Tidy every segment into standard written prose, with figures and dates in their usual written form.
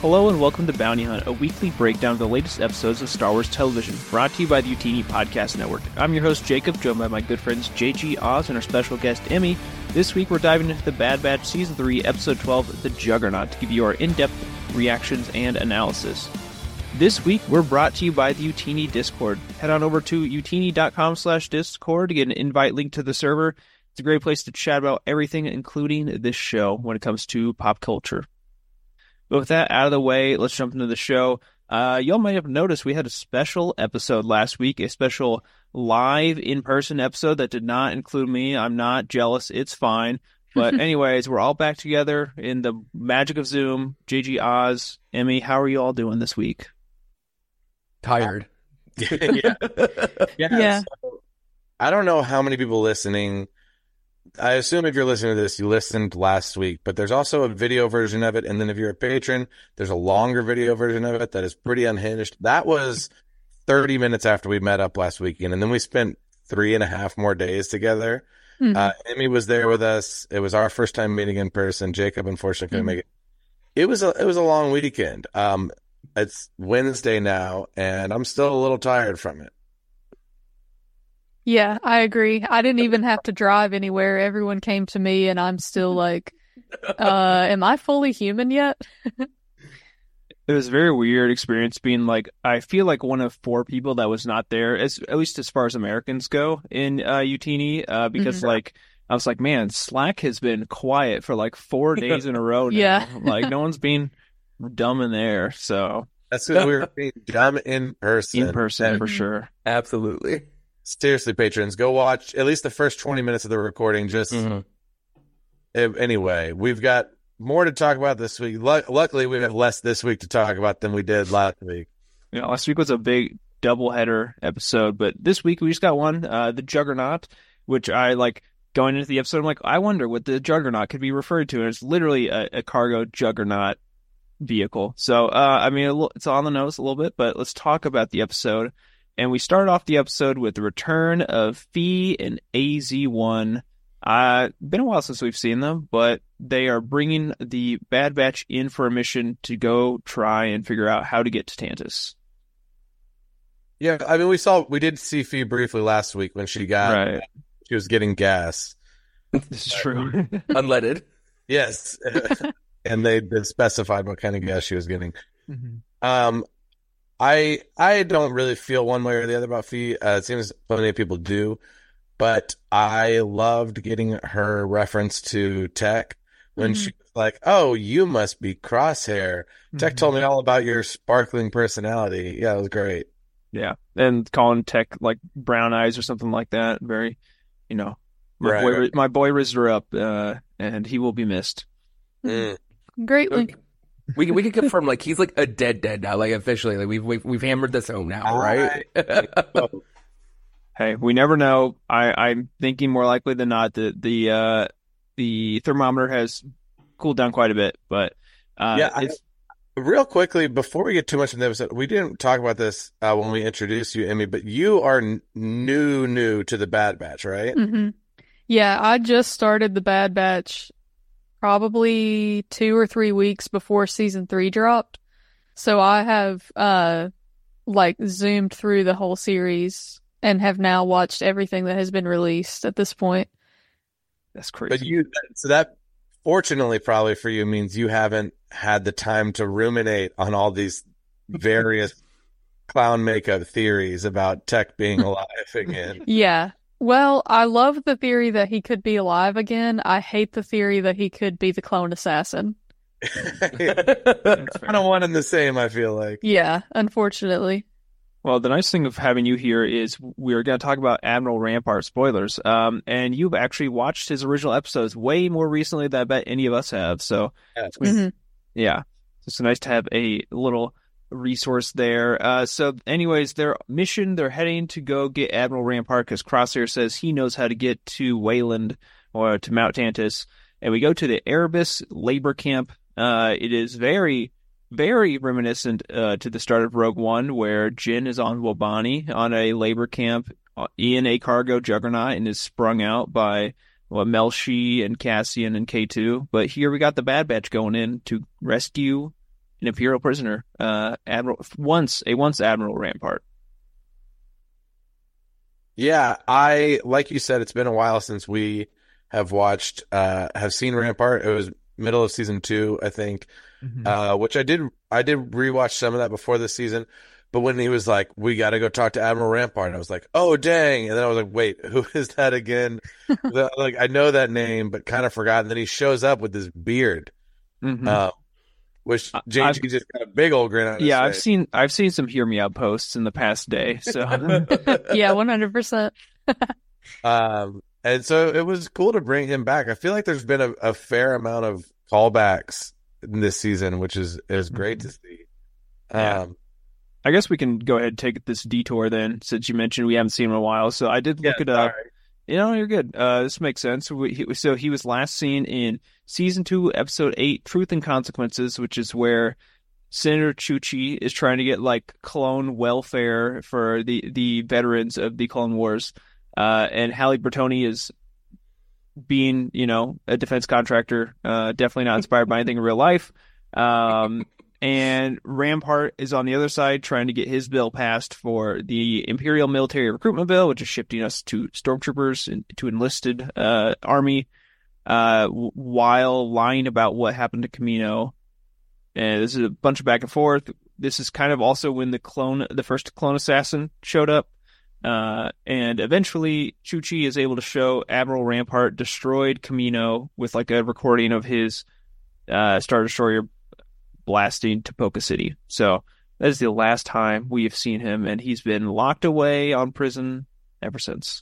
Hello and welcome to Bounty Hunt, a weekly breakdown of the latest episodes of Star Wars television, brought to you by the Youtini Podcast Network. I'm your host, Jacob, joined by my good friends JG Oz and our special guest, Emmy. This week we're diving into The Bad Batch Season 3, Episode 12, The Juggernaut, to give you our in-depth reactions and analysis. This week we're brought to you by the Youtini Discord. Head on over to youtini.com/discord to get an invite link to the server. It's a great place to chat about everything, including this show, when it comes to pop culture. But with that out of the way, let's jump into the show. Y'all might have noticed we had a special episode last week, a special live in-person episode that did not include me. I'm not jealous. It's fine. But anyways, we're all back together in the magic of Zoom. JG Oz, Emmy, how are you all doing this week? Tired. Yeah. So, I don't know how many people listening. I assume if you're listening to this, you listened last week, but there's also a video version of it. And then if you're a patron, there's a longer video version of it that is pretty unhinged. That was 30 minutes after we met up last weekend. And then we spent 3.5 more days together. Mm-hmm. Emmy was there with us. It was our first time meeting in person. Jacob, unfortunately, couldn't make it. It was a long weekend. It's Wednesday now, and I'm still a little tired from it. Yeah, I agree. I didn't even have to drive anywhere. Everyone came to me, and I'm still like, am I fully human yet? It was a very weird experience being like, I feel like one of 4 people that was not there, at least as far as Americans go in Youtini, because like, I was like, man, Slack has been quiet for like 4 days in a row now. Yeah. Like, no one's being dumb in there, so. That's because we were being dumb in person. In person, for sure. Absolutely. Seriously, patrons, go watch at least the first 20 minutes of the recording. Anyway, we've got more to talk about this week. Luckily, we have less this week to talk about than we did last week. Yeah, last week was a big doubleheader episode, but this week we just got one, the Juggernaut, which I like going into the episode. I'm like, I wonder what the Juggernaut could be referred to, and it's literally a cargo Juggernaut vehicle. So, I mean, it's on the nose a little bit, but let's talk about the episode. And we start off the episode with the return of Phee and AZ-1. Been a while since we've seen them, but they are bringing the Bad Batch in for a mission to go try and figure out how to get to Tantus. Yeah, I mean, we did see Phee briefly last week when she was getting gas. This is true. Unleaded. Yes. And they specified what kind of gas she was getting. Mm-hmm. I don't really feel one way or the other about Phee. It seems plenty of people do, but I loved getting her reference to Tech when she was like, "Oh, you must be Crosshair." Tech told me all about your sparkling personality. Yeah, it was great. Yeah, and calling Tech like brown eyes or something like that. Very, my boy raised her up, and he will be missed. Greatly. We can confirm like he's like a dead now, like officially. Like we've hammered this home now, right? Hey, we never know. I'm thinking more likely than not that the thermometer has cooled down quite a bit, but real quickly before we get too much in the episode, we didn't talk about this when we introduced you, Emmy, but you are new to the Bad Batch, right? Mm-hmm. Yeah, I just started the Bad Batch probably 2 or 3 weeks before season 3 dropped. So I have zoomed through the whole series and have now watched everything that has been released at this point. That's crazy. But so that fortunately probably for you means you haven't had the time to ruminate on all these various clown makeup theories about Tech being alive again. Yeah. Well, I love the theory that he could be alive again. I hate the theory that he could be the clone assassin. Kind of one and the same, I feel like. Yeah, unfortunately. Well, the nice thing of having you here is we're going to talk about Admiral Rampart, spoilers. And you've actually watched his original episodes way more recently than I bet any of us have. So, yeah, it's nice to have a little resource there. So anyways, their mission, they're heading to go get Admiral Rampart because Crosshair says he knows how to get to Wayland or to Mount Tantus. And we go to the Erebus labor camp. It is very, very reminiscent to the start of Rogue One, where Jyn is on Wobani on a labor camp in a cargo Juggernaut and is sprung out by Melshi and Cassian and K2. But here we got the Bad Batch going in to rescue an Imperial prisoner, once Admiral Rampart. Yeah, like you said, it's been a while since we have seen Rampart. It was middle of season 2, I think, which I did rewatch some of that before this season. But when he was like, "We got to go talk to Admiral Rampart," I was like, "Oh, dang!" And then I was like, "Wait, who is that again?" Like, I know that name, but kind of forgot. And then he shows up with this beard, which JG just got a big old grin on his face. I've seen some Hear Me Out posts in the past day. So Yeah, 100%. And so it was cool to bring him back. I feel like there's been a fair amount of callbacks in this season, which is great to see. I guess we can go ahead and take this detour then, since you mentioned we haven't seen him in a while. So I did look it up. Sorry. You're good. This makes sense. So he was last seen in season 2, episode 8, Truth and Consequences, which is where Senator Chuchi is trying to get like clone welfare for the veterans of the Clone Wars. And Halle Bertoni is being, a defense contractor, definitely not inspired by anything in real life. And Rampart is on the other side trying to get his bill passed for the Imperial Military Recruitment Bill, which is shifting us to stormtroopers to enlisted army, while lying about what happened to Kamino. And this is a bunch of back and forth. This is kind of also when the first clone assassin showed up. And eventually Chuchi is able to show Admiral Rampart destroyed Kamino with like a recording of his Star Destroyer blasting Topoka City. So that is the last time we have seen him, and he's been locked away on prison ever since.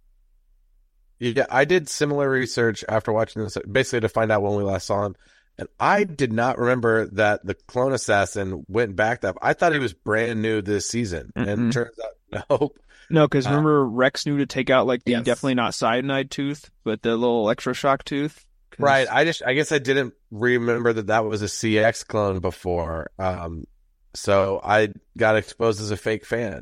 Yeah, I did similar research after watching this, basically to find out when we last saw him. And I did not remember that the clone assassin went back that. I thought he was brand new this season. And it turns out, nope. No, because remember Rex knew to take out like the Yes. definitely not cyanide tooth, but the little electroshock tooth. Right. I guess I didn't remember that was a CX clone before. So I got exposed as a fake fan.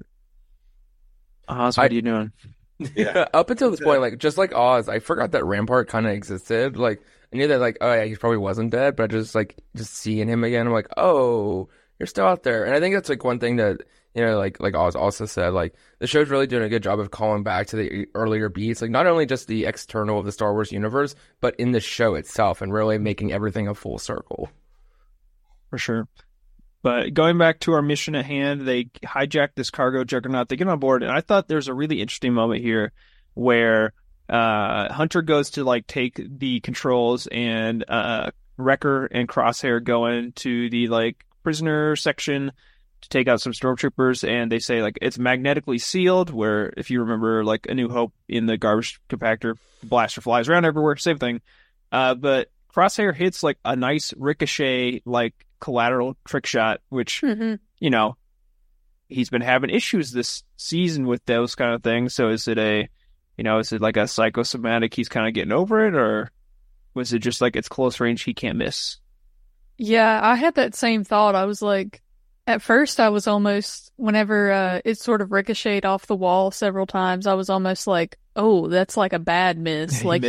Oz, what are you doing? Yeah, up until this point, like just like Oz, I forgot that Rampart kind of existed. Like I knew that, like, oh yeah, he probably wasn't dead, but just seeing him again, I'm like, oh, you're still out there. And I think that's like one thing that like Oz also said, like the show's really doing a good job of calling back to the earlier beats, like not only just the external of the Star Wars universe, but in the show itself, and really making everything a full circle. For sure. But going back to our mission at hand, they hijack this cargo juggernaut. They get on board, and I thought there's a really interesting moment here where Hunter goes to like take the controls, and Wrecker and Crosshair go into the like prisoner section to take out some stormtroopers, and they say like it's magnetically sealed. Where if you remember, like A New Hope in the garbage compactor, the blaster flies around everywhere, same thing. But Crosshair hits like a nice ricochet, like collateral trick shot, which he's been having issues this season with those kind of things. So is it like a psychosomatic, he's kind of getting over it, or was it just like it's close range, he can't miss? Yeah, I had that same thought. I was like, at first I was almost, whenever it sort of ricocheted off the wall several times, I was almost like, oh, that's like a bad miss. Like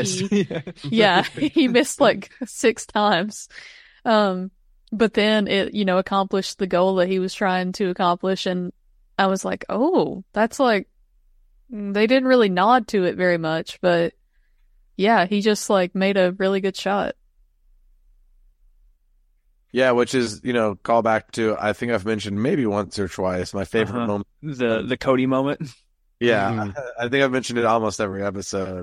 he missed like 6 times. But then it, accomplished the goal that he was trying to accomplish. And I was like, oh, that's like, they didn't really nod to it very much, but yeah, he just like made a really good shot. Yeah, which is, call back to, I think I've mentioned maybe once or twice, my favorite moment. The Cody moment. Yeah, I think I've mentioned it almost every episode.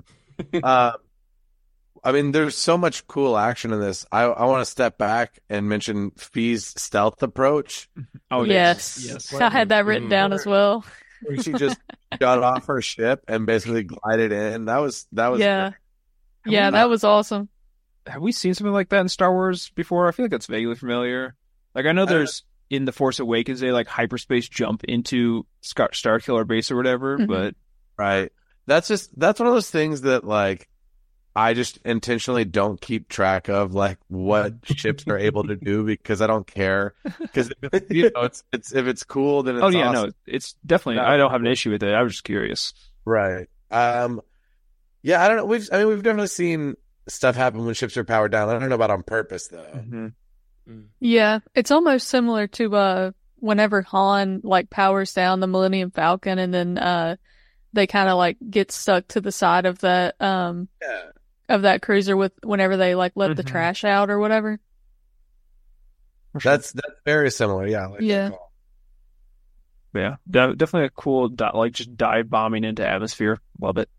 I mean, there's so much cool action in this. I want to step back and mention Fee's stealth approach. Oh, yes. I had that written down as well. Where she just got off her ship and basically glided in. That was yeah. Yeah, that was awesome. Have we seen something like that in Star Wars before? I feel like that's vaguely familiar. Like I know there's in The Force Awakens a like hyperspace jump into Starkiller Base or whatever, but right. That's one of those things that like I just intentionally don't keep track of, like what ships are able to do, because I don't care. Because it's if it's cool, then it's awesome. No, it's definitely. I don't have an issue with it. I was just curious. Right. Yeah, I don't know. We've definitely seen stuff happen when ships are powered down. I don't know about on purpose though. Yeah, it's almost similar to whenever Han like powers down the Millennium Falcon and then they kind of like get stuck to the side of that Yeah. of that cruiser with whenever they like let the trash out or whatever. That's very similar. Yeah. Like Yeah. Yeah, definitely a cool like just dive bombing into atmosphere. Love it.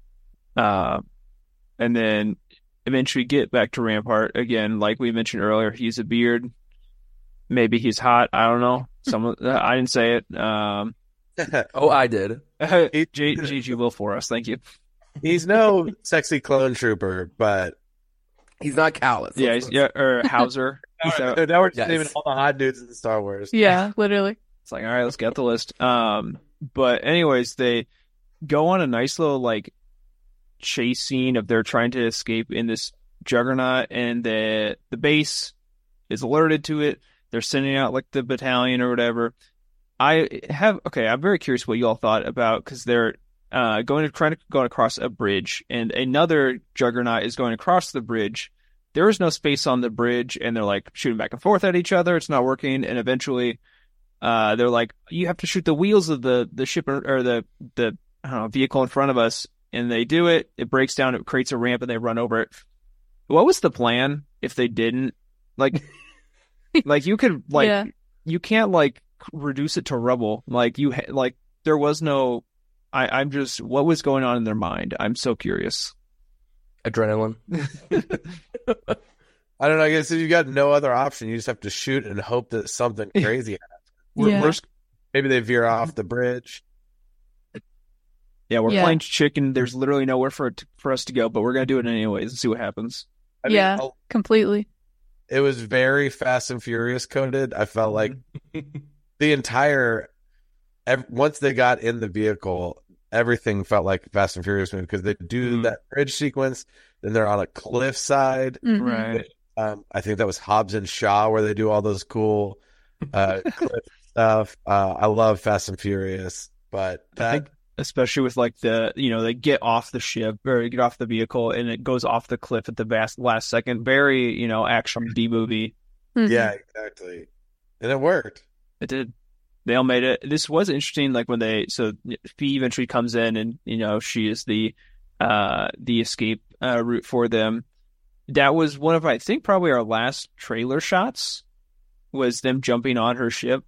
And then eventually get back to Rampart again. Like we mentioned earlier, he's a beard. Maybe he's hot. I don't know. Someone I didn't say it. Oh, I did. GG will for us. Thank you. He's no sexy clone trooper, but He's not callous. Yeah, or Hauser. So now we're just Yes. naming all the hot dudes in Star Wars. Yeah, literally. it's like, all right, let's get the list. But anyways, they go on a nice little like chase scene of they're trying to escape in this juggernaut, and the base is alerted to it. They're sending out like the battalion or whatever. I'm very curious what you all thought about, because they're trying to go across a bridge, and another juggernaut is going across the bridge. There is no space on the bridge, and they're like shooting back and forth at each other. It's not working, and eventually, they're like, "You have to shoot the wheels of the ship or the I don't know, vehicle in front of us." And they do it. It breaks down. It creates a ramp, and they run over it. What was the plan if they didn't like? Like you could like Yeah. you can't like reduce it to rubble. Like there was no. I'm just, what was going on in their mind? I'm so curious. Adrenaline. I don't know. I guess if you got no other option, you just have to shoot and hope that something crazy happens. Yeah. Maybe they veer off the bridge. Yeah, we're Yeah. playing chicken. There's literally nowhere for us to go, but we're gonna do it anyways and see what happens. I mean, Yeah. Completely. it was very Fast and Furious coded. I felt like the entire once they got in the vehicle, everything felt like a Fast and Furious movie, because they do that bridge sequence, then they're on a cliffside. Mhm. Right. I think that was Hobbs and Shaw where they do all those cool cliff stuff. I love Fast and Furious, but I think especially with like they get off the ship or get off the vehicle and it goes off the cliff at the last second. Very, action B movie. Mhm. yeah, exactly. And it worked. It did. They all made it. This was interesting. Like when Fee eventually comes in, and she is the escape route for them. That was one of, I think, probably our last trailer shots, was them jumping on her ship.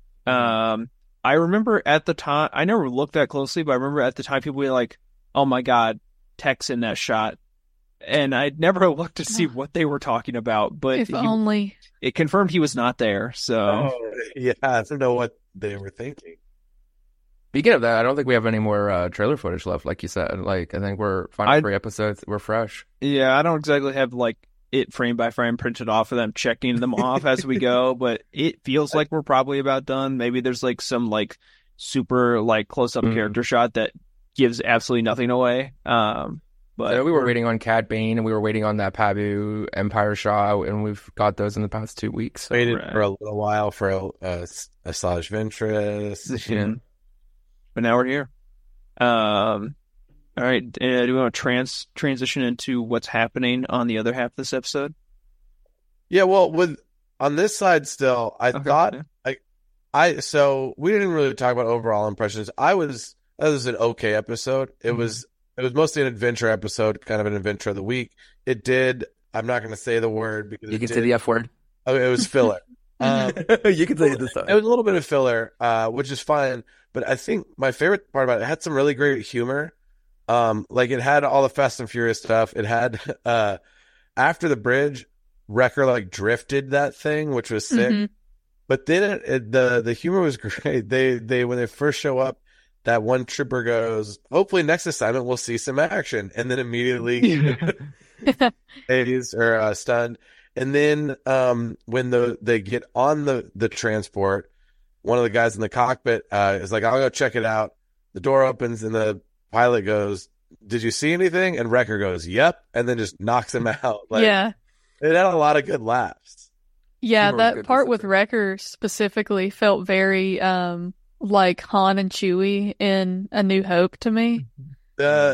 I remember at the time, I never looked that closely, but I remember at the time people were like, "Oh my God, Tech's in that shot," and I'd never looked to see what they were talking about. But If only. it confirmed he was not there. So Yeah, I don't know what they were thinking. Speaking of that, I don't think we have any more trailer footage left, like you said. Like, I think we're final 3 episodes. We're fresh. yeah, I don't exactly have like it frame by frame printed off of them, checking them off as we go, but it feels like we're probably about done. Maybe there's like some like super like close up character shot that gives absolutely nothing away. But So we were waiting on Cad Bane, and we were waiting on that Pabu Empire shot, and we've got those in the past 2 weeks. Waited Right. for a little while for Asajj Ventress. But now we're here. All right. Do we want to transition into what's happening on the other half of this episode? Yeah, well, on this side still, I Okay, thought yeah. so we didn't really talk about overall impressions. That was an okay episode. It was mostly an adventure episode, kind of an adventure of the week. It did. I'm not going to say the word because You can say the F word. Oh, it was filler. You can say it this It time. was a little bit of filler, which is fine. But I think my favorite part about it had some really great humor. Like it had all the Fast and Furious stuff. It had after the bridge, Wrecker like drifted that thing, which was sick. Mhm. But then the humor was great. They when they first show up, that one trooper goes, "Hopefully next assignment we'll see some action," and then immediately dazed or stunned. And then when they get on the transport, one of the guys in the cockpit is like, "I'll go check it out." The door opens and the pilot goes, "Did you see anything?" And Wrecker goes, "Yep," and then just knocks him out. Like, Yeah. it had a lot of good laughs. Yeah, Humor was that good part this with episode. Wrecker specifically felt very like Han and Chewie in A New Hope to me.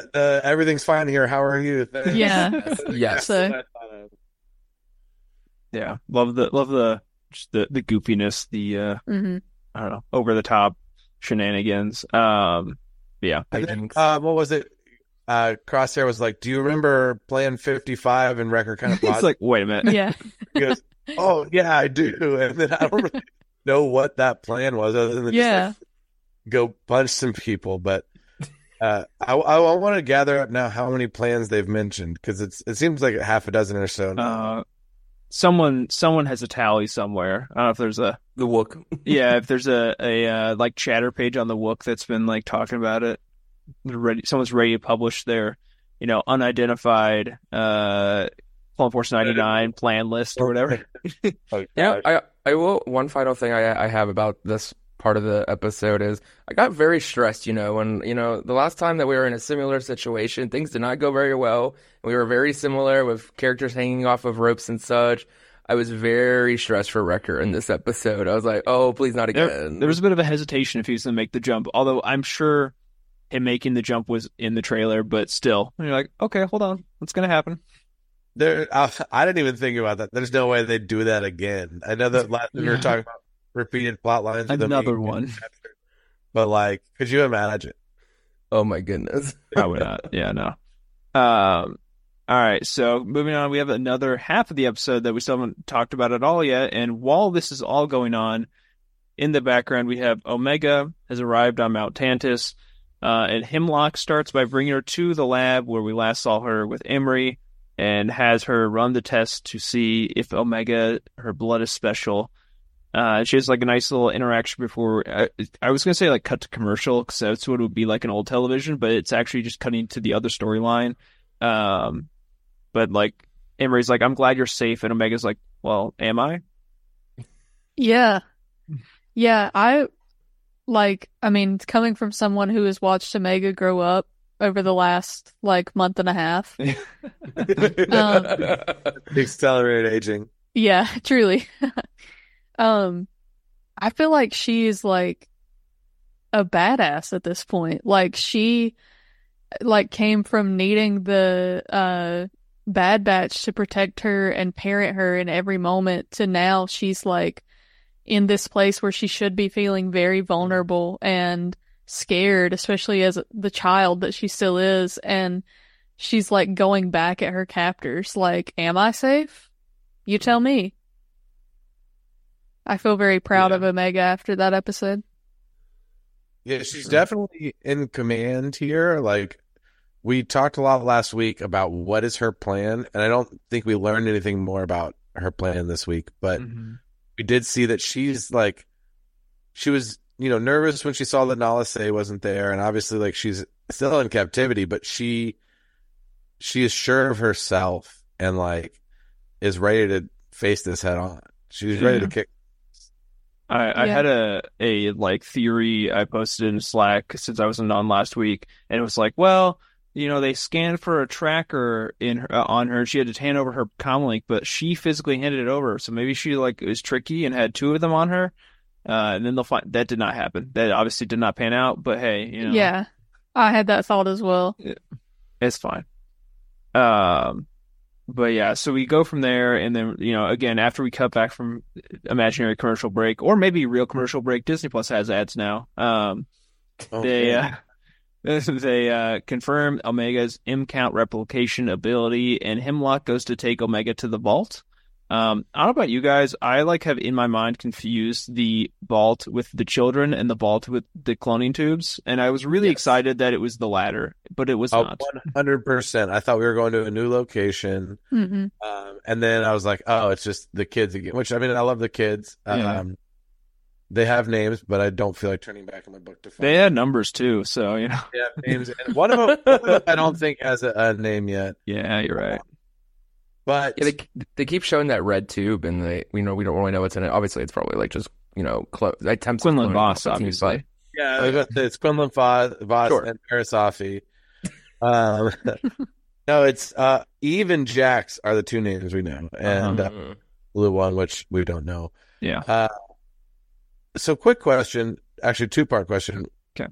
Everything's fine here. How are you? Yeah. Yes. So Yeah, love the just the goofiness, the hmm I don't know, over the top shenanigans. Yeah. And then, what was it? Crosshair was like, "Do you remember Plan 55 and Wrecker kind of It's paused?" like, wait a minute. Yeah. He goes, "Oh yeah, I do." And then I don't really know what that plan was, other than just Yeah. like, go punch some people. But I want to gather up now how many plans they've mentioned, because it seems like a half a dozen or so now. Someone has a tally somewhere. I don't know if there's a The Wook. yeah, if there's a like chatter page on the Wook that's been like talking about it. Someone's ready to publish their, unidentified Clone Force 99 plan list or whatever. Oh, Yeah, gosh. I will. One final thing I have about this part of the episode is I got very stressed, when, the last time that we were in a similar situation, things did not go very well. We were very similar with characters hanging off of ropes and such. I was very stressed for Wrecker in this episode. I was like, oh, please not again. There was a bit of a hesitation if he was going to make the jump, although I'm sure him making the jump was in the trailer, but still, and you're like, okay, hold on, what's going to happen? I didn't even think about that. There's no way they'd do that again. I know that last we were talking about repeated plot lines. with them Another being one. captured. But like, could you imagine? Oh my goodness. Probably not. Yeah, no. All right, so moving on, we have another half of the episode that we still haven't talked about at all yet. And while this is all going on, in the background, we have Omega has arrived on Mount Tantus, and Hemlock starts by bringing her to the lab where we last saw her with Emery, and has her run the test to see if Omega, her blood is special. She has like a nice little interaction before. I was going to say like cut to commercial, because that's what it would be like in old television, but it's actually just cutting to the other storyline. But like Emery's like, I'm glad you're safe. And Omega's like, well, am I? Yeah. Yeah. Coming from someone who has watched Omega grow up over the last like month and a half. Accelerated aging. Yeah, truly. I feel like she's like a badass at this point. Like she came from needing the Bad Batch to protect her and parent her in every moment to now she's like in this place where she should be feeling very vulnerable and scared, especially as the child that she still is, and she's like going back at her captors like, am I safe? You tell me. I feel very proud of Omega after that episode. Yeah, she's definitely in command here. Like, we talked a lot last week about what is her plan, and I don't think we learned anything more about her plan this week, but we did see that she's like, she was, nervous when she saw that Nala Se wasn't there, and obviously like she's still in captivity, but she is sure of herself and like is ready to face this head on. She's ready to kick. I had a like theory I posted in Slack since I wasn't on last week, and it was like, well, they scanned for a tracker on her. She had to hand over her comlink, but she physically handed it over. So maybe she like was tricky and had two of them on her. And then they'll find that did not happen. That obviously did not pan out. But hey, Yeah, I had that thought as well. It's fine. But yeah, so we go from there, and then again, after we cut back from imaginary commercial break, or maybe real commercial break, Disney Plus has ads now. They confirm Omega's M-count replication ability, and Hemlock goes to take Omega to the vault. I don't know about you guys. I have in my mind confused the vault with the children and the vault with the cloning tubes, and I was really excited that it was the latter, but it was not. 100%. I thought we were going to a new location, Mm-hmm. and then I was like, oh, it's just the kids again. Which I love the kids. They have names, but I don't feel like turning back in my book to find. They had numbers too, so They have names, and one of them I don't think has a name yet. Yeah, you're right. But Yeah, they keep showing that red tube, and we don't really know what's in it. Obviously, it's probably like just attempts Quinlan of cloning Voss, Palpatine, obviously. yeah, I was about to say, it's Quinlan Voss Sure. and Parasafi. No, it's Eve and Jax are the two names we know, and Blue One, which we don't know. Yeah. So, quick question, actually, two-part question. Okay.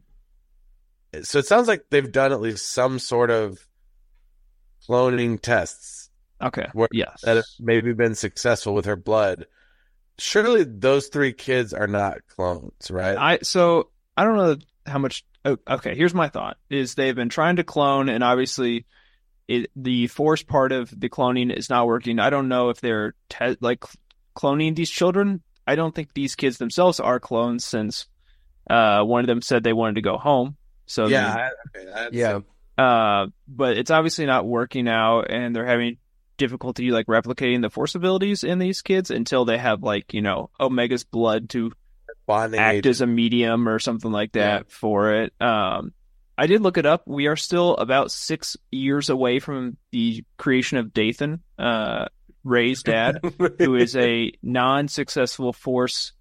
So it sounds like they've done at least some sort of cloning tests Okay. Where- Yes. that have maybe been successful with her blood. Surely those 3 kids are not clones, right? I don't know how much. Oh, okay, here's my thought: is they've been trying to clone, and obviously, the force part of the cloning is not working. I don't know if they're cloning these children. I don't think these kids themselves are clones, since one of them said they wanted to go home. So Yeah. but it's obviously not working out, and they're having difficulty like replicating the force abilities in these kids until they have Omega's blood to bonding act agent. as a medium or something like that for it. I did look it up. We are still about 6 years away from the creation of Dathan, Rey's dad, who is a non-successful force.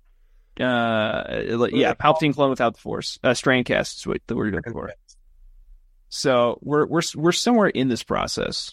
Palpatine clone without the force. Strandcast is what the word you're looking for. So we're somewhere in this process.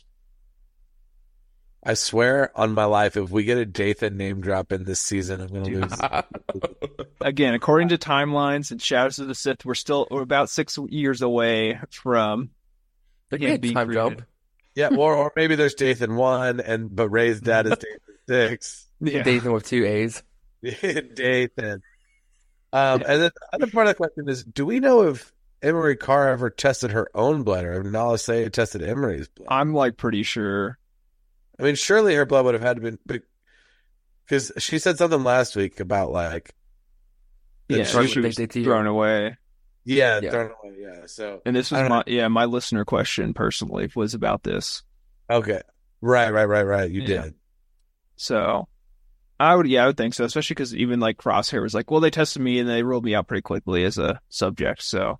I swear on my life, if we get a Dathan name drop in this season, I'm going to lose. Again, according to timelines and Shadows of the Sith, we're about 6 years away from him being time created. jump. Yeah, or maybe there's Dathan 1, but Rey's dad is Dathan 6. Yeah. Dathan with 2 A's. Dathan. And then the other part of the question is, do we know if Emery Carr ever tested her own blood, or if Nala Se tested Emery's blood? I'm pretty sure. I mean, surely her blood would have had to be, because she said something last week about that Yeah, she she was they did thrown away. Yeah, Yeah. thrown away. Yeah. So, And this I was don't my listener question personally was about this. okay, right. You Yeah. did. So I would think so, especially because even Crosshair was like, well, they tested me and they ruled me out pretty quickly as a subject. So,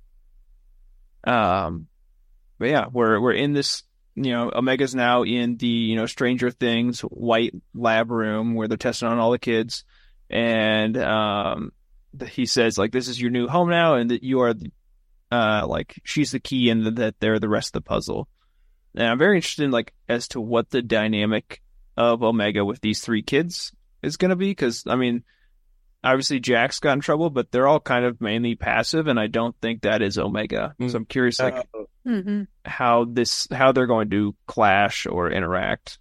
but yeah, we're in this. Omega's now in the Stranger Things white lab room where they're testing on all the kids, and he says this is your new home now, and that you are she's the key, and that they're the rest of the puzzle. And I'm very interested in as to what the dynamic of Omega with these 3 kids is going to be, because I mean, obviously Jax got in trouble, but they're all kind of mainly passive, and I don't think that is Omega. So I'm curious how they're going to clash or interact.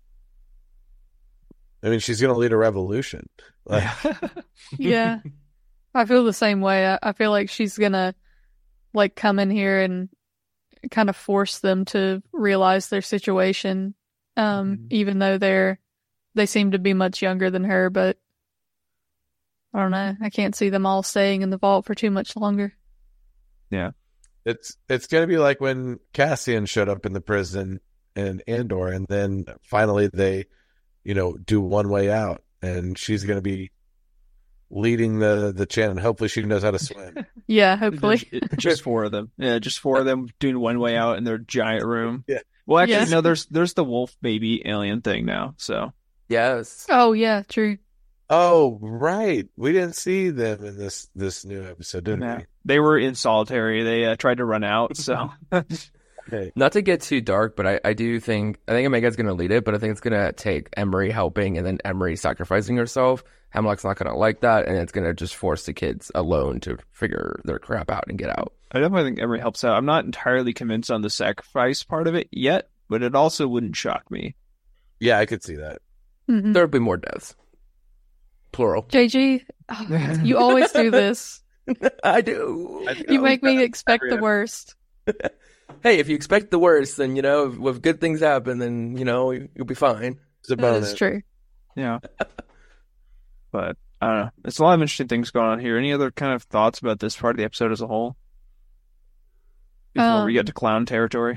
I mean, she's going to lead a revolution. Yeah. I feel the same way. I feel like she's gonna come in here and kind of force them to realize their situation. Even though they seem to be much younger than her, but I don't know. I can't see them all staying in the vault for too much longer. Yeah. It's going to be like when Cassian showed up in the prison in Andor, and then finally they, do One Way Out, and she's going to be leading the chant, and hopefully she knows how to swim. Yeah, hopefully. Just 4 of them. Yeah, just 4 of them doing One Way Out in their giant room. Yeah. Well, actually, Yes. no. There's the wolf baby alien thing now. So Yes. Oh, yeah, true. Oh, right. We didn't see them in this new episode, did yeah, we? they were in solitary. They tried to run out. So Okay. Not to get too dark, but I think Omega's going to lead it, but I think it's going to take Emery helping and then Emery sacrificing herself. Hemlock's not going to like that, and it's going to just force the kids alone to figure their crap out and get out. I definitely think Emery helps out. I'm not entirely convinced on the sacrifice part of it yet, but it also wouldn't shock me. Yeah, I could see that. Mhm. There'll be more deaths. Plural. JG, you always do this. I do. You make me expect the worst. Hey, if you expect the worst, then, if good things happen, then, you'll be fine. It's a That bonus. is true. Yeah. But I don't know. It's a lot of interesting things going on here. Any other kind of thoughts about this part of the episode as a whole? Before we get to clown territory.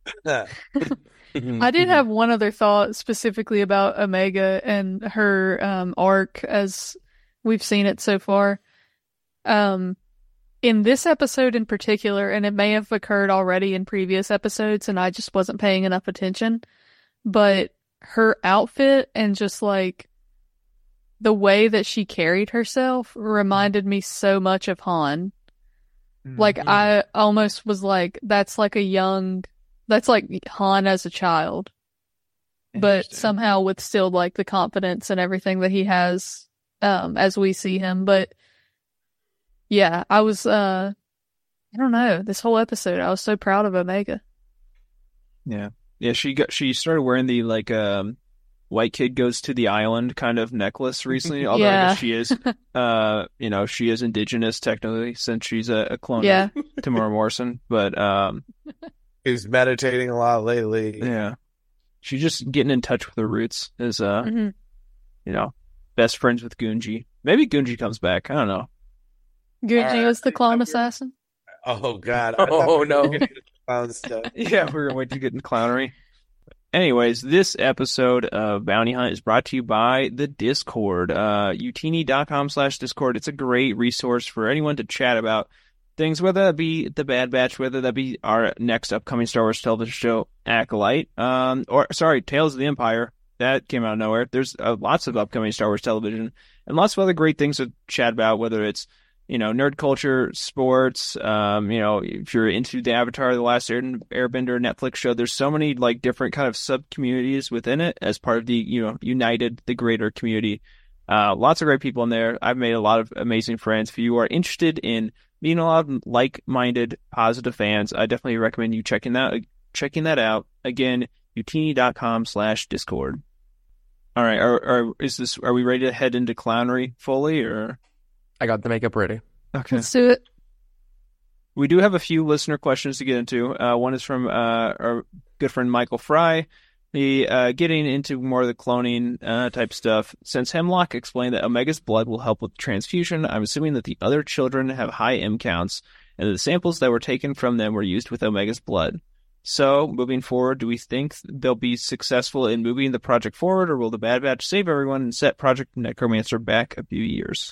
I did have one other thought specifically about Omega and her arc as we've seen it so far. In this episode in particular, and it may have occurred already in previous episodes and I just wasn't paying enough attention, but her outfit and just the way that she carried herself reminded me so much of Han. I almost was that's like Han as a child, but somehow with still the confidence and everything that he has as we see him. But yeah, I was I don't know, this whole episode I was so proud of Omega. Yeah. Yeah, she started wearing the like white kid goes to the island kind of necklace recently. Although I Yeah. guess she is she is indigenous technically since she's a clone Yeah. of Tamora Morrison. But He's meditating a lot lately. yeah, she's just getting in touch with her roots as Mhm. best friends with Gunji. Maybe Gunji comes back. I don't know. Gunji was the clone I'm- assassin. Oh God! Oh, no. Clown stuff. Yeah, we're gonna wait to get in clownery. Anyways, this episode of Bounty Hunt is brought to you by the Discord, utini.com/Discord. It's a great resource for anyone to chat about things, whether that be the Bad Batch, whether that be our next upcoming Star Wars television show, Acolyte, Tales of the Empire. That came out of nowhere. There's lots of upcoming Star Wars television and lots of other great things to chat about, whether it's nerd culture, sports, if you're into the Avatar, The Last Airbender Netflix show, there's so many like different kind of sub-communities within it as part of the, united, the greater community. Lots of great people in there. I've made a lot of amazing friends. If you are interested in meeting a lot of like-minded, positive fans, I definitely recommend you checking that out. Again, utini.com/Discord. All right. Are we ready to head into clownery fully or? I got the makeup ready. Okay. Let's do it. We do have a few listener questions to get into. One is from our good friend Michael Fry. He getting into more of the cloning type stuff. Since Hemlock explained that Omega's blood will help with transfusion, I'm assuming that the other children have high M counts, and the samples that were taken from them were used with Omega's blood. So, moving forward, do we think they'll be successful in moving the project forward, or will the Bad Batch save everyone and set Project Necromancer back a few years?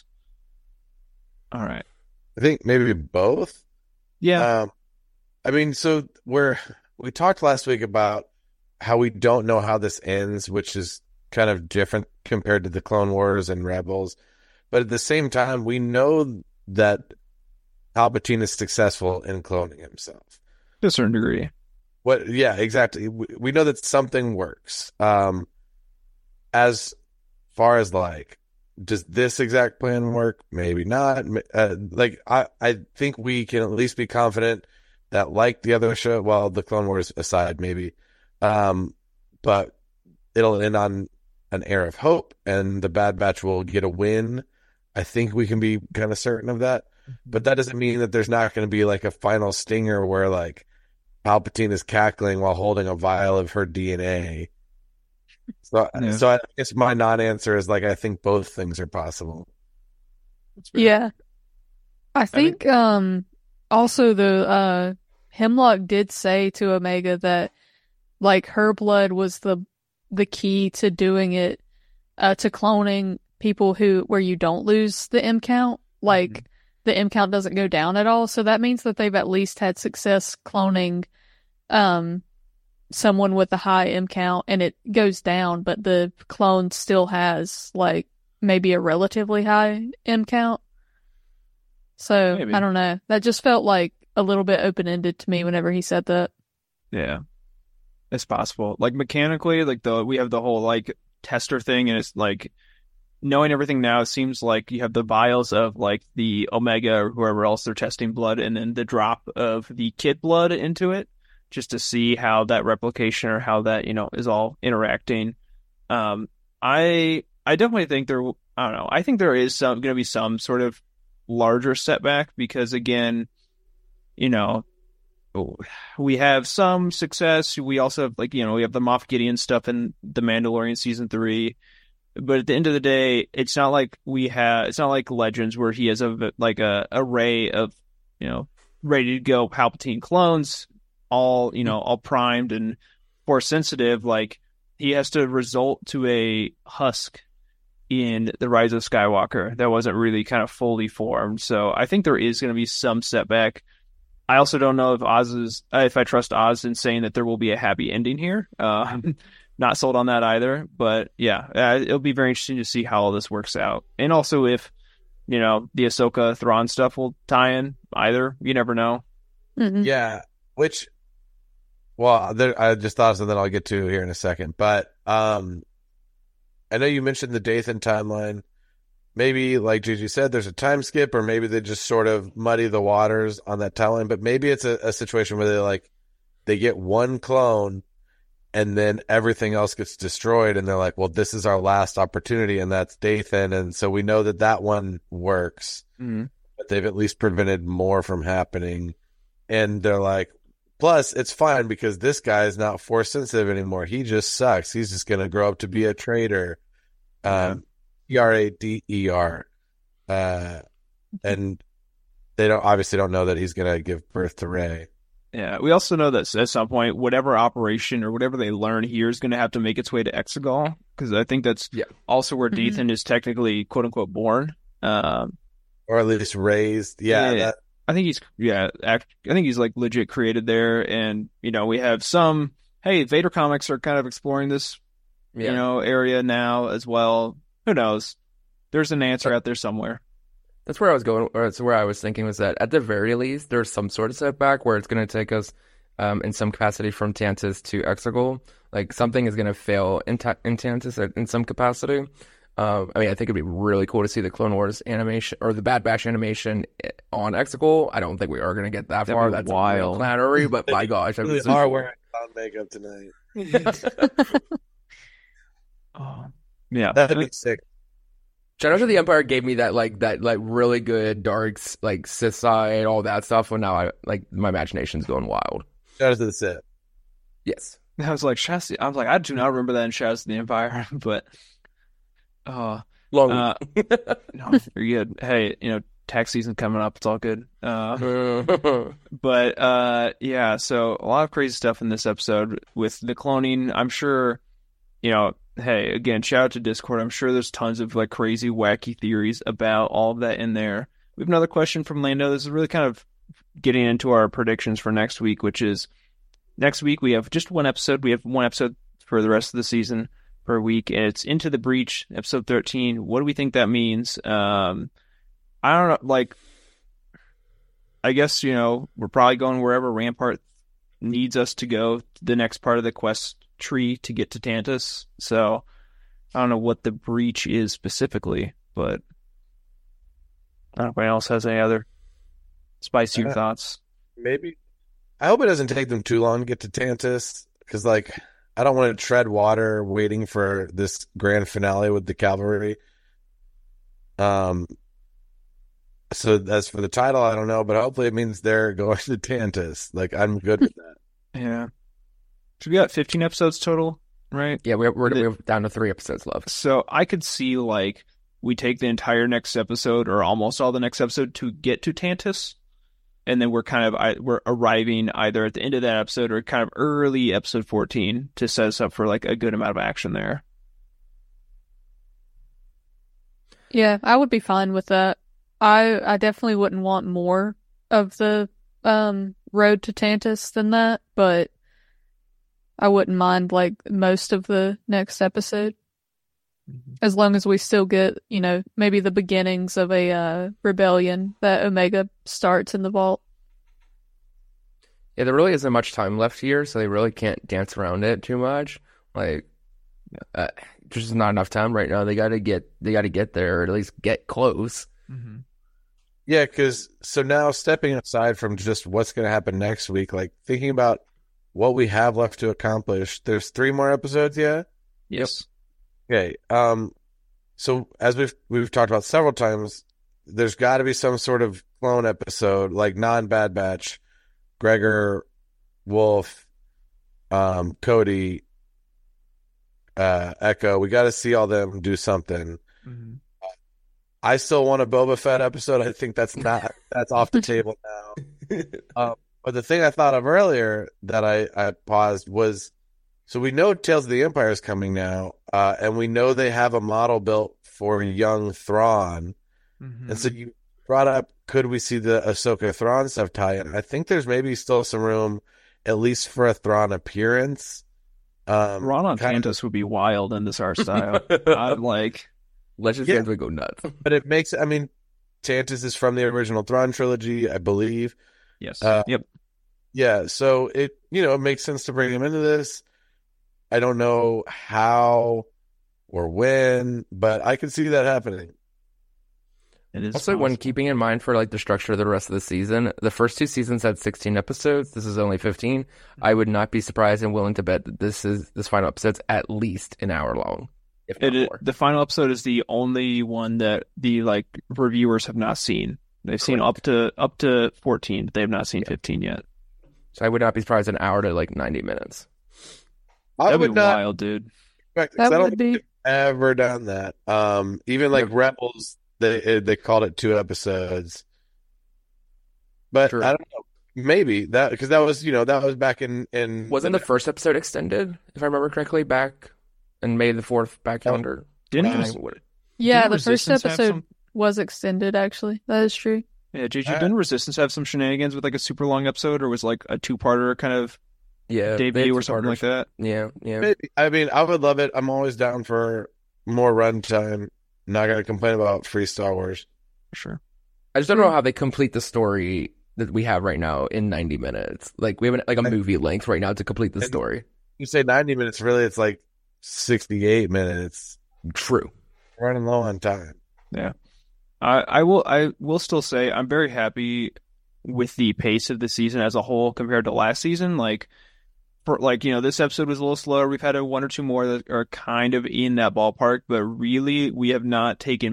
All right. I think maybe both. Yeah. So we talked last week about how we don't know how this ends, which is kind of different compared to the Clone Wars and Rebels. But at the same time, we know that Palpatine is successful in cloning himself. To a certain degree. Yeah, exactly. We know that something works. As far as like, does this exact plan work? Maybe not. I think we can at least be confident that, like the other show, well, the Clone Wars aside, maybe, but it'll end on an air of hope, and the Bad Batch will get a win. I think we can be kind of certain of that, but that doesn't mean that there's not going to be like a final stinger where like Palpatine is cackling while holding a vial of her DNA. So I guess my non-answer is like, I think both things are possible. Yeah. I think also the Hemlock did say to Omega that like her blood was the key to doing it, to cloning people where you don't lose the M count. Like the M count doesn't go down at all. So that means that they've at least had success cloning someone with a high M count, and it goes down, but the clone still has like maybe a relatively high M count. So Maybe. I don't know. That just felt like a little bit open-ended to me whenever he said that. Yeah. It's possible. Like mechanically, like we have the whole like tester thing, and it's like knowing everything now, it seems like you have the vials of like the Omega or whoever else they're testing blood, and then the drop of the kid blood into it, just to see how that replication or how that, is all interacting. I definitely think I don't know. I think there is going to be some sort of larger setback because, again, we have some success. We also have we have the Moff Gideon stuff in The Mandalorian season 3. But at the end of the day, it's not like it's not like Legends where he has a array of, ready to go Palpatine clones, all primed and force sensitive. Like he has to result to a husk in The Rise of Skywalker that wasn't really kind of fully formed. So I think there is going to be some setback. I also don't know if I trust Oz in saying that there will be a happy ending here. Not sold on that either, but yeah, it'll be very interesting to see how all this works out. And also if, the Ahsoka Thrawn stuff will tie in either. You never know. Mm-hmm. Yeah, I just thought of something I'll get to here in a second, but I know you mentioned the Dathan timeline. Maybe, like Gigi said, there's a time skip, or maybe they just sort of muddy the waters on that timeline. But maybe it's a situation where they get one clone, and then everything else gets destroyed, and they're like, well, this is our last opportunity, and that's Dathan, and so we know that one works, but they've at least prevented more from happening, and they're like, plus, it's fine because this guy is not force sensitive anymore. He just sucks. He's just going to grow up to be a traitor. Trader. And they obviously don't know that he's going to give birth to Rey. Yeah, we also know that at some point, whatever operation or whatever they learn here is going to have to make its way to Exegol, because I think that's also where Dathan is technically "quote unquote" born, or at least raised. Yeah, I think he's like legit created there, and we have some. Hey, Vader comics are kind of exploring this, area now as well. Who knows? There's an answer out there somewhere. That's where I was going, or that's where I was thinking, was that at the very least, there's some sort of setback where it's going to take us in some capacity from Tantus to Exegol. Like, something is going to fail in Tantus in some capacity. I mean, I think it'd be really cool to see the Clone Wars animation, or the Bad Batch animation on Exegol. I don't think we are going to get that far. That's wild. Flattery, but my gosh. We are wearing clown makeup tonight. Yeah. That'd be sick. Shadows of the Empire gave me that really good dark Sith side, all that stuff. And now my imagination's going wild. Shadows of the Sith. Yes. I was like, I do not remember that in Shadows of the Empire, but long. No, you're good. Hey, tax season coming up. It's all good. But yeah. So a lot of crazy stuff in this episode with the cloning. I'm sure, hey, again, shout out to Discord. I'm sure there's tons of crazy, wacky theories about all of that in there. We have another question from Lando. This is really kind of getting into our predictions for next week, which is next week we have just one episode. We have one episode for the rest of the season per week, and it's Into the Breach, episode 13. What do we think that means? I don't know. I guess, we're probably going wherever Rampart needs us to go, the next part of the quest tree to get to Tantus. So I don't know what the breach is specifically, but I don't know if anyone else has any other spicier thoughts. Maybe. I hope it doesn't take them too long to get to Tantus, because I don't want to tread water waiting for this grand finale with the cavalry. So as for the title, I don't know, but hopefully it means they're going to Tantus. I'm good with that. Yeah. So we got 15 episodes total, right? Yeah, we're down to 3 episodes left. So I could see we take the entire next episode, or almost all the next episode, to get to Tantus, and then we're arriving either at the end of that episode or kind of early episode 14 to set us up for a good amount of action there. Yeah, I would be fine with that. I definitely wouldn't want more of the road to Tantus than that, but I wouldn't mind most of the next episode, as long as we still get maybe the beginnings of a rebellion that Omega starts in the vault. Yeah, there really isn't much time left here, so they really can't dance around it too much. There's just not enough time right now. They got to get there, or at least get close. Mm-hmm. Yeah, because so now, stepping aside from just what's going to happen next week, thinking about what we have left to accomplish, there's 3 more episodes, yeah? Yes. Okay. So as we've talked about several times, there's got to be some sort of clone episode, non-Bad Batch, Gregor, Wolf, Cody, Echo. We got to see all them do something. Mm-hmm. I still want a Boba Fett episode. I think that's off the table now. But the thing I thought of earlier that I paused was, so we know Tales of the Empire is coming now, and we know they have a model built for young Thrawn. Mm-hmm. And so you brought up, could we see the Ahsoka Thrawn stuff tie-in? I think there's maybe still some room, at least for a Thrawn appearance. Thrawn on Tantus would be wild in this art style. Legends fans would go nuts. But it makes, Tantus is from the original Thrawn trilogy, I believe. Yes. Yep. Yeah, so it makes sense to bring him into this. I don't know how or when, but I can see that happening. It is Also, when keeping in mind for like the structure of the rest of the season, the first 2 seasons had 16 episodes. This is only 15. I would not be surprised and willing to bet that this final episode's at least an hour long, if not more. The final episode is the only one that the like reviewers have not seen. They've seen up to 14, but they have not seen 15 yet. So I would not be surprised an hour to like 90 minutes. That'd be wild, dude. I That don't would think be. they've ever done that. Even like Rebels, they called it 2 episodes. But True. I don't know. Maybe that because that was back in Wasn't the first episode extended, if I remember correctly, back in May the 4th back calendar? Didn't Wow. Yeah, didn't the first Resistance have episode some- was extended, actually. That is true. Yeah, JJ, didn't Resistance have some shenanigans with like a super long episode, or was like a 2-parter kind of Yeah, they had debut or 2 something like parters. that? Yeah. Maybe. I mean, I would love it. I'm always down for more runtime. Not gonna complain about free Star Wars. For sure. I just don't know how they complete the story that we have right now in 90 minutes. Like we have like a movie length right now to complete the story. You say 90 minutes, really? It's like 68 minutes. True. Running low on time. Yeah. I will still say I'm very happy with the pace of the season as a whole compared to last season. Like for this episode was a little slower. We've had 1 or 2 more that are kind of in that ballpark, but really we have not taken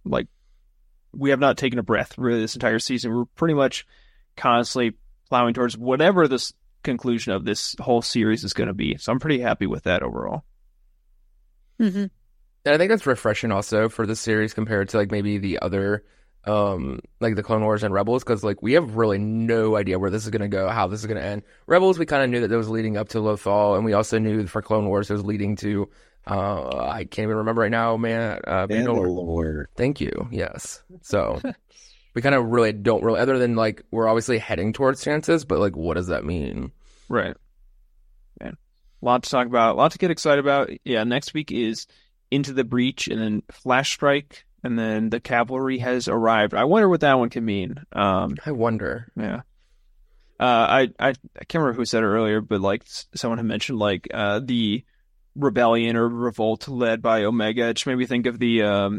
a breath really this entire season. We're pretty much constantly plowing towards whatever this conclusion of this whole series is going to be. So I'm pretty happy with that overall. Mm-hmm. And I think that's refreshing also for the series compared to like maybe the other like the Clone Wars and Rebels, because like we have really no idea where this is going to go, how this is going to end. Rebels, we kind of knew that it was leading up to Lothal, and we also knew for Clone Wars it was leading to I can't even remember right now, man. Mandalore. Thank you. Yes. So we kind of don't other than like we're obviously heading towards chances, but like what does that mean? Right. Man. A lot to talk about, a lot to get excited about. Yeah, next week is Into the Breach and then Flash Strike, and then the Cavalry has arrived. I wonder what that one can mean. I wonder. Yeah. I can't remember who said it earlier, but like someone had mentioned like the rebellion or revolt led by Omega. It just made me think of the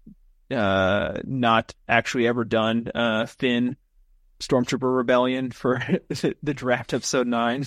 not actually ever done Finn Stormtrooper Rebellion for the draft episode 9.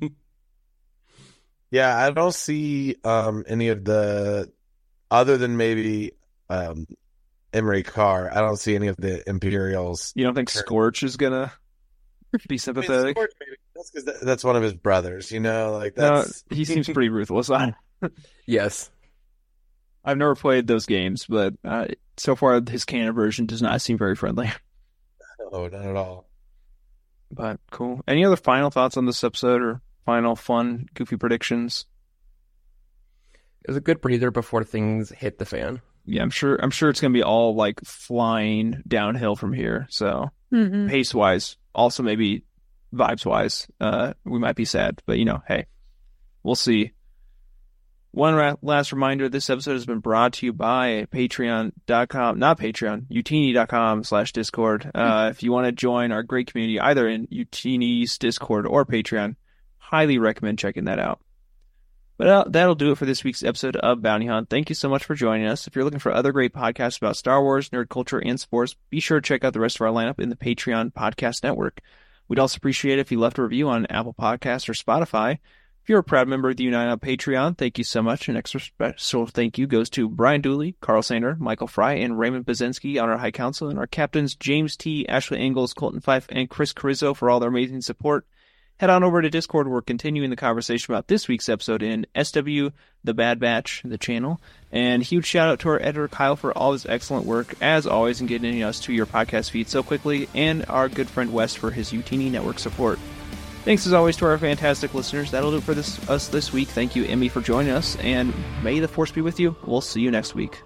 Yeah, I don't see any of the other than maybe Emery Carr. I don't see any of the Imperials. You don't think Scorch is gonna be sympathetic? I mean, that's because that's one of his brothers. Like No, that's he seems pretty ruthless. Yes. I've never played those games, but so far his canon version does not seem very friendly. no, not at all. But cool. Any other final thoughts on this episode or final fun, goofy predictions? It was a good breather before things hit the fan. Yeah, I'm sure it's gonna be all like flying downhill from here. So Mm-hmm. pace wise, also maybe vibes wise, we might be sad, but hey, we'll see. One last reminder, this episode has been brought to you by patreon.com, not Patreon, utini.com/Discord. If you want to join our great community, either in Utini's Discord or Patreon, highly recommend checking that out. But that'll do it for this week's episode of Bounty Hunt. Thank you so much for joining us. If you're looking for other great podcasts about Star Wars, nerd culture, and sports, be sure to check out the rest of our lineup in the Patreon Podcast Network. We'd also appreciate it if you left a review on Apple Podcasts or Spotify. If you're a proud member of the United on Patreon, thank you so much. An extra special thank you goes to Brian Dooley, Carl Sander, Michael Fry, and Raymond Bazinski on our High Council, and our captains James T., Ashley Ingalls, Colton Fife, and Chris Carrizzo for all their amazing support. Head on over to Discord. We're continuing the conversation about this week's episode in SW, The Bad Batch, the channel. And huge shout out to our editor, Kyle, for all his excellent work, as always, in getting us to your podcast feed so quickly, and our good friend Wes for his Utini Network support. Thanks as always to our fantastic listeners. That'll do it for us this week. Thank you, Emmy, for joining us, and may the Force be with you. We'll see you next week.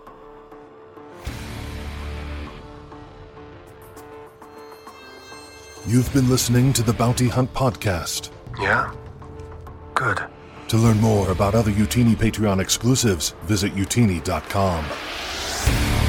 You've been listening to the Bounty Hunt Podcast. Yeah? Good. To learn more about other Utini Patreon exclusives, visit utini.com.